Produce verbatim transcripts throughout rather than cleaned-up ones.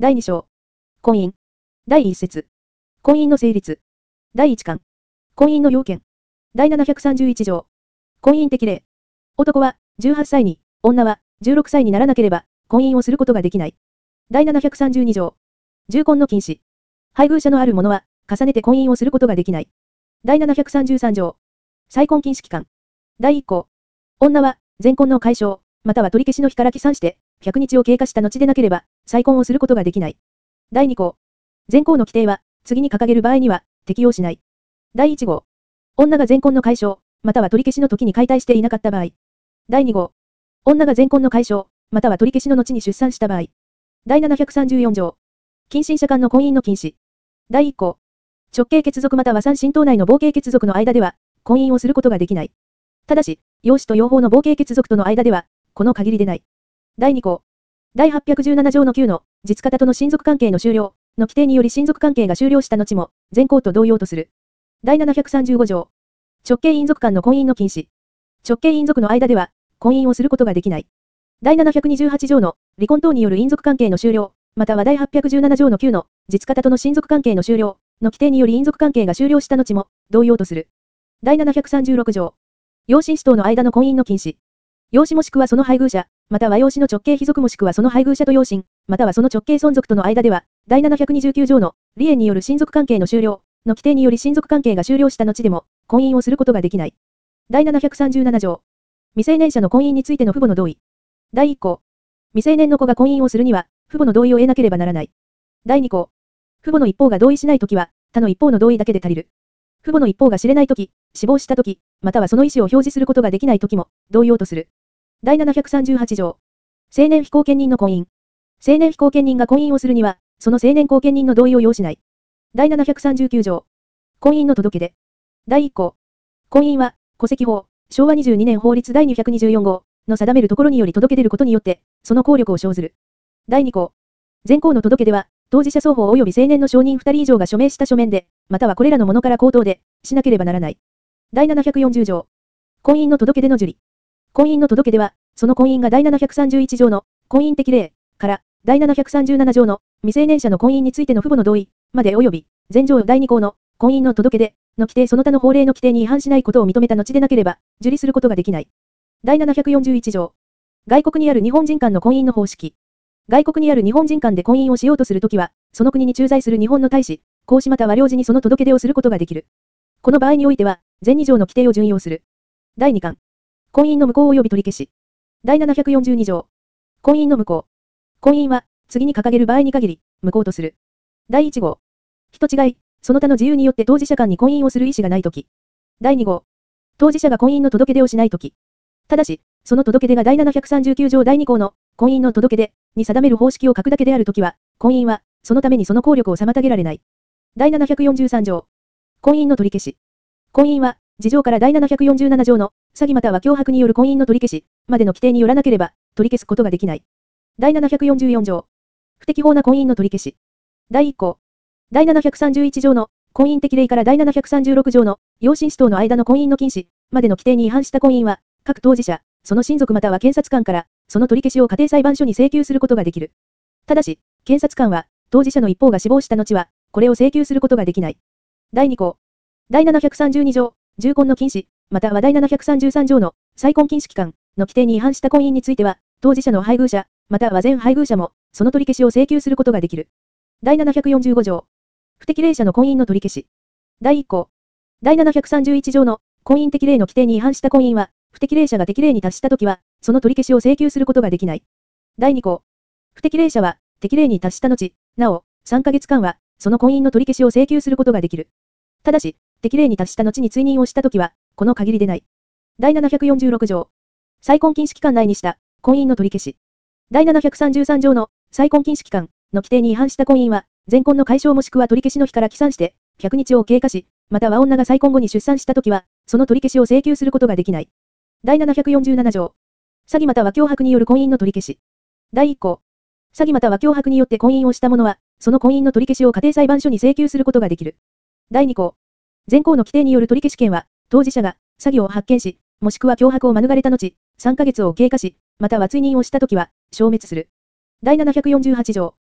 だいに章。婚姻。だいいっ節。婚姻の成立。だいいち巻。婚姻の要件。だいななひゃくさんじゅういち条。婚姻適齢。男はじゅうはっさいに、女はじゅうろくさいにならなければ婚姻をすることができない。だいななひゃくさんじゅうに条。重婚の禁止。配偶者のある者は重ねて婚姻をすることができない。だいななひゃくさんじゅうさん条。再婚禁止期間。だいいっ項。女は前婚の解消、または取り消しの日から起算してひゃくにちを経過した後でなければ再婚をすることができない。だいに項。前項の規定は次に掲げる場合には適用しない。だいいち号。女が前婚の解消、または取り消しの時に解体していなかった場合。だいに号。女が前婚の解消、または取り消しの後に出産した場合。だいななひゃくさんじゅうよん条。近親者間の婚姻の禁止。だいいっ項。直系血族または三親等内の合計血族の間では婚姻をすることができない。ただし、養子と養蜂の合計血族との間では、この限りでない。だいに項。だいはっぴゃくじゅうなな条のきゅうの実方との親族関係の終了の規定により親族関係が終了した後も前項と同様とする。だいななひゃくさんじゅうご条。直系姻族間の婚姻の禁止。直系姻族の間では婚姻をすることができない。だいななひゃくにじゅうはち条の離婚等による姻族関係の終了、またはだいはっぴゃくじゅうなな条のきゅうの実方との親族関係の終了の規定により姻族関係が終了した後も同様とする。だいななひゃくさんじゅうろく条。養子子等の間の婚姻の禁止。養子もしくはその配偶者、または養子の直系卑属もしくはその配偶者と養親、またはその直系孫族との間では、だいななひゃくにじゅうきゅう条の離縁による親族関係の終了の規定により親族関係が終了した後でも婚姻をすることができない。だいななひゃくさんじゅうなな条。未成年者の婚姻についての父母の同意。だいいっ項。未成年の子が婚姻をするには、父母の同意を得なければならない。だいに項。父母の一方が同意しないときは、他の一方の同意だけで足りる。父母の一方が知れないとき、死亡したとき、またはその意思を表示することができないときも、同様とする。だいななひゃくさんじゅうはち条。成年非後見人の婚姻。成年非後見人が婚姻をするには、その成年後見人の同意を要しない。だいななひゃくさんじゅうきゅう条。婚姻の届け出。だいいっ項。婚姻は、戸籍法、しょうわにじゅうにねん法律だいにひゃくにじゅうよん号の定めるところにより届け出ることによって、その効力を生ずる。だいに項。前項の届け出は、当事者双方及び成年の証人ふたり以上が署名した書面で、またはこれらのものから口頭で、しなければならない。だいななひゃくよんじゅう条。婚姻の届け出の受理。婚姻の届け出は、その婚姻がだいななひゃくさんじゅういち条の婚姻適齢から、だいななひゃくさんじゅうなな条の未成年者の婚姻についての父母の同意まで及び、前条だいに項の婚姻の届け出の規定その他の法令の規定に違反しないことを認めた後でなければ、受理することができない。だいななひゃくよんじゅういち条。外国にある日本人間の婚姻の方式。外国にある日本人間で婚姻をしようとするときは、その国に駐在する日本の大使、公使または領事にその届け出をすることができる。この場合においては、前に条の規定を準用する。だいに巻。婚姻の無効及び取り消し。だいななひゃくよんじゅうに条。婚姻の無効。婚姻は、次に掲げる場合に限り、無効とする。だいいち号。人違い、その他の自由によって当事者間に婚姻をする意思がないとき。だいに号。当事者が婚姻の届け出をしないとき。ただし、その届け出がだいななひゃくさんじゅうきゅう条だいに項の婚姻の届け出に定める方式を書くだけであるときは、婚姻は、そのためにその効力を妨げられない。だいななひゃくよんじゅうさん条。婚姻の取り消し。婚姻は、次条からだいななひゃくよんじゅうなな条の詐欺または脅迫による婚姻の取り消しまでの規定によらなければ取り消すことができない。だいななひゃくよんじゅうよん条。不適法な婚姻の取り消し。だいいっ項。だいななひゃくさんじゅういち条の婚姻適齢からだいななひゃくさんじゅうろく条の養親子等の間の婚姻の禁止までの規定に違反した婚姻は、各当事者、その親族または検察官から、その取り消しを家庭裁判所に請求することができる。ただし、検察官は、当事者の一方が死亡した後は、これを請求することができない。だいに項。だいななひゃくさんじゅうに条、重婚の禁止、またはだいななひゃくさんじゅうさん条の再婚禁止期間の規定に違反した婚姻については、当事者の配偶者、または前配偶者も、その取り消しを請求することができる。だいななひゃくよんじゅうご条。不適齢者の婚姻の取り消し。だいいっ項。だいななひゃくさんじゅういち条の婚姻適齢の規定に違反した婚姻は、不適齢者が適齢に達したときは、その取り消しを請求することができない。だいに項。不適齢者は、適齢に達した後、なお、さんかげつかんは、その婚姻の取り消しを請求することができる。ただし、適齢に達した後に追認をしたときは、この限りでない。だいななひゃくよんじゅうろく条。再婚禁止期間内にした、婚姻の取り消し。だいななひゃくさんじゅうさん条の、再婚禁止期間の規定に違反した婚姻は、前婚の解消もしくは取り消しの日から起算して、ひゃくにちを経過し、または女が再婚後に出産したときは、その取り消しを請求することができない。だいななひゃくよんじゅうなな条。詐欺または脅迫による婚姻の取り消し。だいいっ項。詐欺または脅迫によって婚姻をした者は、その婚姻の取り消しを家庭裁判所に請求することができる。だいに項。前項の規定による取り消し権は、当事者が詐欺を発見し、もしくは脅迫を免れた後、さんかげつを経過し、または追認をしたときは、消滅する。だいななひゃくよんじゅうはち条。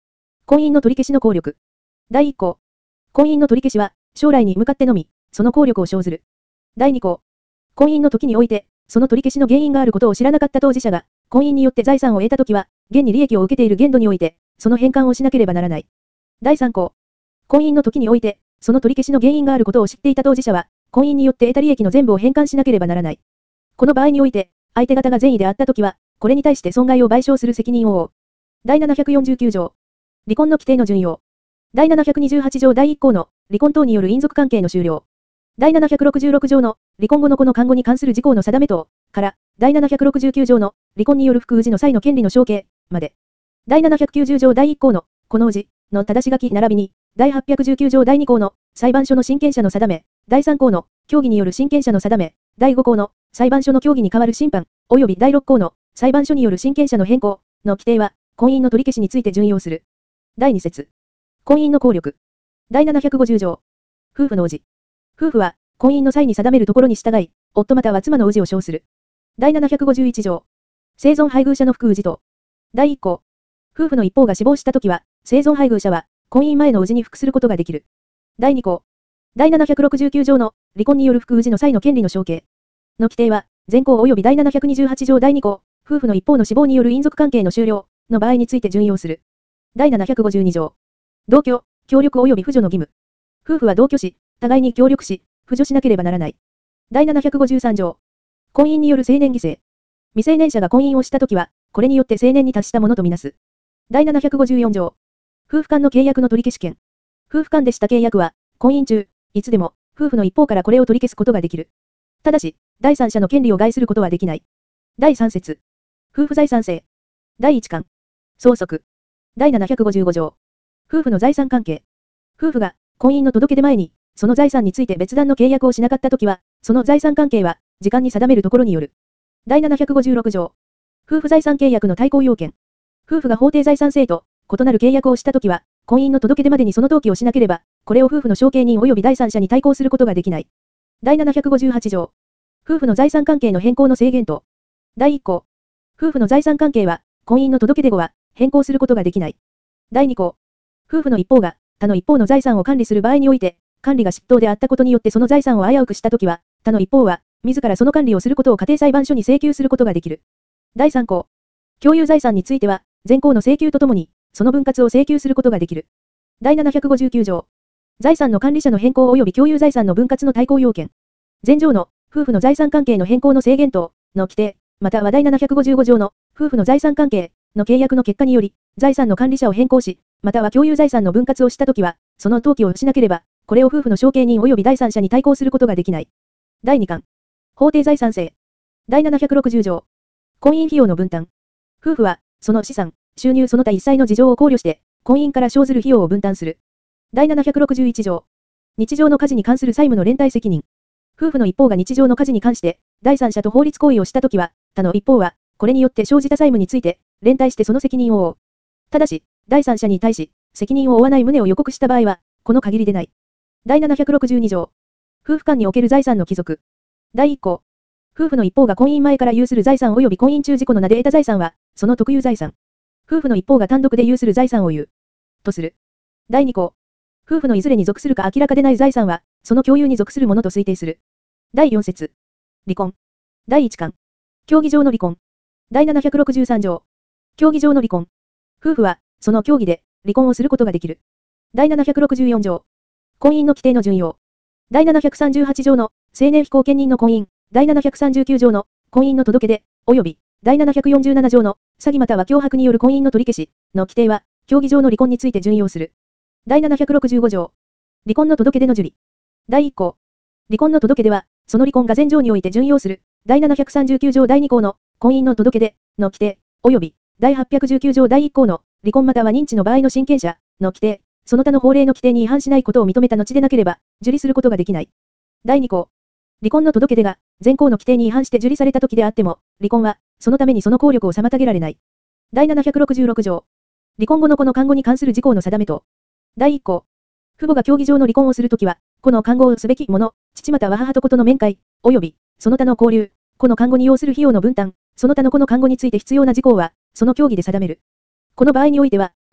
婚姻の取り消しの効力。だいいっ項。婚姻の取り消しは、将来に向かってのみ、その効力を生ずる。だいに項。婚姻の時において、その取り消しの原因があることを知らなかった当事者が、婚姻によって財産を得たときは、現に利益を受けている限度において、その返還をしなければならない。だいさん項。婚姻の時において、その取り消しの原因があることを知っていた当事者は、婚姻によって得た利益の全部を返還しなければならない。この場合において、相手方が善意であったときは、これに対して損害を賠償する責任を負う。だいななひゃくよんじゅうきゅう条。離婚の規定の順用。だいななひゃくにじゅうはち条だいいっ項の、離婚等による姻族関係の終了。だいななひゃくろくじゅうろく条の、離婚後の子の監護に関する事項の定め等、から、だいななひゃくろくじゅうきゅう条の、離婚による不育児の際の権利の承継、まで。だいななひゃくきゅうじゅう条だいいっ項の、子の氏、の正し書き並びに、だいはっぴゃくじゅうきゅう条だいに項の、裁判所の親権者の定め、だいさん項の、協議による親権者の定め、だいご項の、裁判所の協議に代わる審判、及びだいろっ項の、裁判所による親権者の変更、の規定は、婚姻の取り消しについて準用する。だいに節。婚姻の効力。だいななひゃくごじゅう条。夫婦の氏。夫婦は、婚姻の際に定めるところに従い、夫または妻の氏を称する。だいななひゃくごじゅういち条。生存配偶者の副氏等。だいいっ項。夫婦の一方が死亡したときは、生存配偶者は、婚姻前の氏に服することができる。だいに項。だいななひゃくろくじゅうきゅう条の、離婚による副氏の際の権利の承継。の規定は、前項及びだいななひゃくにじゅうはち条だいに項、夫婦の一方の死亡による姻族関係の終了、の場合について準用する。だいななひゃくごじゅうに条。同居、協力及び扶助の義務。夫婦は同居し、互いに協力し、扶助しなければならない。だいななひゃくごじゅうさん条。婚姻による成年犠牲。未成年者が婚姻をしたときは、これによって成年に達したものとみなす。だいななひゃくごじゅうよん条。夫婦間の契約の取り消し権。夫婦間でした契約は、婚姻中、いつでも、夫婦の一方からこれを取り消すことができる。ただし、第三者の権利を害することはできない。だいさん節。夫婦財産制。だいいち巻。相続。だいななひゃくごじゅうご条。夫婦の財産関係。夫婦が、婚姻の届け出前に、その財産について別段の契約をしなかったときは、その財産関係は、時間に定めるところによる。だいななひゃくごじゅうろく条。夫婦財産契約の対抗要件。夫婦が法定財産制と、異なる契約をしたときは、婚姻の届け出までにその登記をしなければ、これを夫婦の承継人及び第三者に対抗することができない。だいななひゃくごじゅうはち条。夫婦の財産関係の変更の制限等。だいいっ項。夫婦の財産関係は、婚姻の届け出後は、変更することができない。だいに項。夫婦の一方が、他の一方の財産を管理する場合において、管理が失当であったことによってその財産を危うくしたときは、他の一方は、自らその管理をすることを家庭裁判所に請求することができる。だいさん項。共有財産については、前項の請求とともに、その分割を請求することができる。だいななひゃくごじゅうきゅう条。財産の管理者の変更及び共有財産の分割の対抗要件。前条の、夫婦の財産関係の変更の制限等、の規定、またはだいななひゃくごじゅうご条の、夫婦の財産関係、の契約の結果により、財産の管理者を変更し、または共有財産の分割をしたときは、その登記をしなければ、これを夫婦の承継人及び第三者に対抗することができない。だいに巻。法定財産制。だいななひゃくろくじゅう条。婚姻費用の分担。夫婦は、その資産、収入その他一切の事情を考慮して、婚姻から生ずる費用を分担する。だいななひゃくろくじゅういち条。日常の家事に関する債務の連帯責任。夫婦の一方が日常の家事に関して、第三者と法律行為をしたときは、他の一方は、これによって生じた債務について、連帯してその責任を負う。ただし、第三者に対し、責任を負わない旨を予告した場合は、この限りでない。だいななひゃくろくじゅうに条。夫婦間における財産の帰属。だいいっ項。夫婦の一方が婚姻前から有する財産及び婚姻中事故の名で得た財産は、その特有財産。夫婦の一方が単独で有する財産を有。とする。だいに項。夫婦のいずれに属するか明らかでない財産は、その共有に属するものと推定する。だいよん節。離婚。だいいち巻。協議上の離婚。だいななひゃくろくじゅうさん条。協議上の離婚。夫婦は、その協議で、離婚をすることができる。だいななひゃくろくじゅうよん条。婚姻の規定の順用。だいななひゃくさんじゅうはち条の、成年非後見人の婚姻。だいななひゃくさんじゅうきゅう条の、婚姻の届け出、及び、だいななひゃくよんじゅうなな条の、詐欺または脅迫による婚姻の取り消し、の規定は、協議上の離婚について順用する。だいななひゃくろくじゅうご条。離婚の届け出の受理。だいいっ項。離婚の届け出は、その離婚が前条において順用する。だいななひゃくさんじゅうきゅう条だいに項の、婚姻の届け出、の規定、及び、だいはっぴゃくじゅうきゅう条だいいっ項の、離婚または認知の場合の親権者、の規定、その他の法令の規定に違反しないことを認めた後でなければ、受理することができない。だいに項。離婚の届け出が、前項の規定に違反して受理された時であっても、離婚は、そのためにその効力を妨げられない。だいななひゃくろくじゅうろく条。離婚後の子の監護に関する事項の定めと。だいいっ項。父母が協議上の離婚をするときは、子の監護をすべき者、父または母と子との面会、及び、その他の交流、子の監護に要する費用の分担、その他の子の監護について必要な事項は、その協議で定める。この場合においては、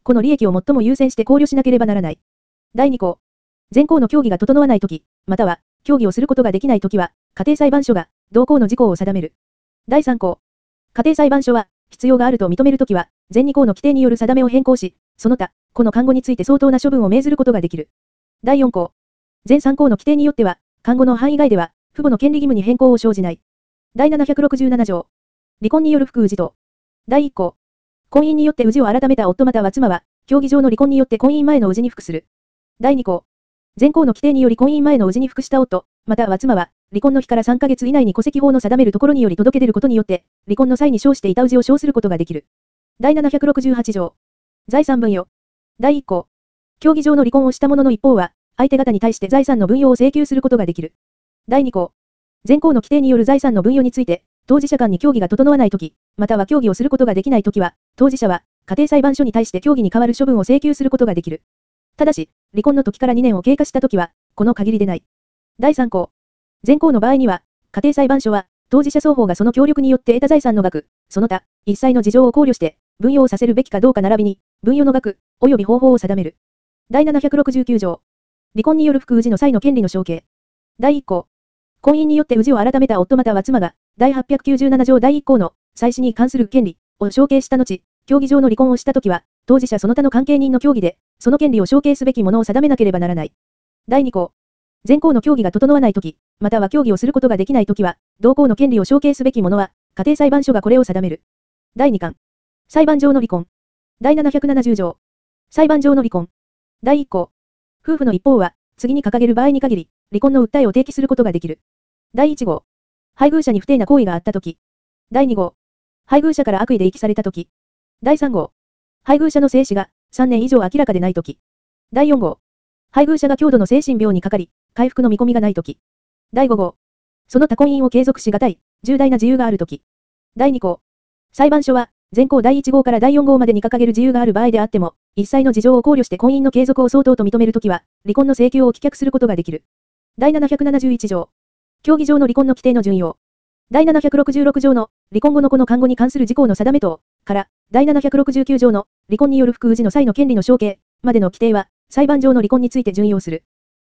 この利益を最も優先して考慮しなければならない。だいに項。前項の協議が整わないとき、または、協議をすることができないときは、家庭裁判所が、同項の事項を定める。だいさん項。家庭裁判所は、必要があると認めるときは、前に項の規定による定めを変更し、その他、この看護について相当な処分を命ずることができる。だいよん項。前さん項の規定によっては、看護の範囲外では、父母の権利義務に変更を生じない。だいななひゃくろくじゅうなな条。離婚による不氏と。だいいっ項。婚姻によって氏を改めた夫または妻は、協議上の離婚によって婚姻前の氏に服する。だいに項。前項の規定により婚姻前の氏に服した夫、または妻は、離婚の日からさんかげつ以内に戸籍法の定めるところにより届け出ることによって、離婚の際に生していた氏を生することができる。だいななひゃくろくじゅうはち条。財産分与。だいいっ項。協議上の離婚をした者の一方は、相手方に対して財産の分与を請求することができる。だいに項。前項の規定による財産の分与について、当事者間に協議が整わないとき、または協議をすることができないときは、当事者は、家庭裁判所に対して協議に代わる処分を請求することができる。ただし、離婚の時からにねんを経過したときは、この限りでない。だいさん項。前項の場合には、家庭裁判所は、当事者双方がその協力によって得た財産の額、その他、一切の事情を考慮して、分与をさせるべきかどうか並びに、分与の額、及び方法を定める。だいななひゃくろくじゅうきゅう条。離婚による不氏の際の権利の承継。だいいっ項。婚姻によって氏を改めた夫または妻が、だいはっぴゃくきゅうじゅうなな条だいいっ項の、妻子に関する権利を承継した後、協議上の離婚をしたときは、当事者その他の関係人の協議で、その権利を承継すべきものを定めなければならない。だいに項。前項の協議が整わないとき、または協議をすることができないときは、同項の権利を承継すべきものは、家庭裁判所がこれを定める。だいに巻。裁判上の離婚。だいななひゃくななじゅう条。裁判上の離婚。だいいっ項。夫婦の一方は、次に掲げる場合に限り、離婚の訴えを提起することができる。だいいち号。配偶者に不貞な行為があったとき。だいに号。配偶者から悪意で遺棄されたとき。だいさん号。配偶者の生死がさんねん以上明らかでないとき。だいよん号。配偶者が強度の精神病にかかり、回復の見込みがないとき。だいご号。その他婚姻を継続しがたい、重大な自由があるとき。だいに項。裁判所は、前項だいいち号からだいよん号までに掲げる自由がある場合であっても、一切の事情を考慮して婚姻の継続を相当と認めるときは、離婚の請求を棄却することができる。だいななひゃくななじゅういち条。協議上の離婚の規定の準用。だいななひゃくろくじゅうろく条の、離婚後の子の看護に関する事項の定め等から、だいななひゃくろくじゅうきゅう条の、離婚による不氏の際の権利の承継までの規定は、裁判上の離婚について準用する。